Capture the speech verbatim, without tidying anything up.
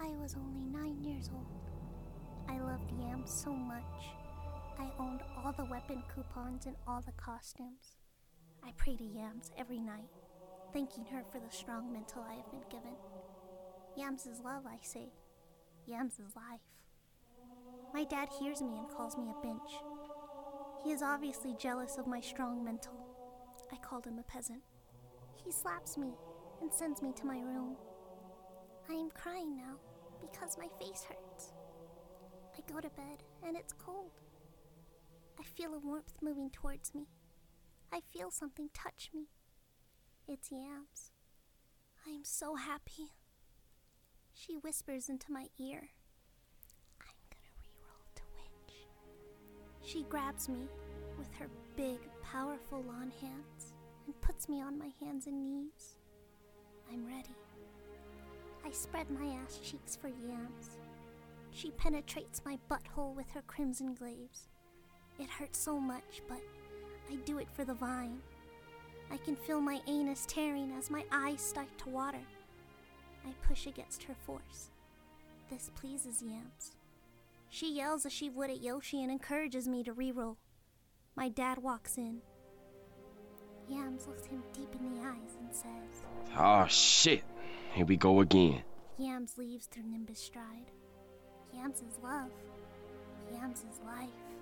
I was only nine years old. I loved Yams so much. I owned all the weapon coupons and all the costumes. I pray to Yams every night, thanking her for the strong mental I have been given. Yams is love, I say. Yams is life. My dad hears me and calls me a bench. He is obviously jealous of my strong mental. I called him a peasant. He slaps me and sends me to my room. I am crying now because my face hurts. I go to bed and it's cold. I feel a warmth moving towards me. I feel something touch me. It's Yams. I am so happy. She whispers into my ear, I'm gonna reroll to witch. She grabs me with her big, powerful lawn hands and puts me on my hands and knees. I'm ready. I spread my ass cheeks for Yams. She penetrates my butthole with her crimson glaives. It hurts so much, but I do it for the vine. I can feel my anus tearing as my eyes start to water. I push against her force. This pleases Yams. She yells as she would at Yoshi and encourages me to reroll. My dad walks in. Yams looks him deep in the eyes and says, Oh shit, here we go again. Yams leaves through Nimbus stride. Yams is love. Yams is life.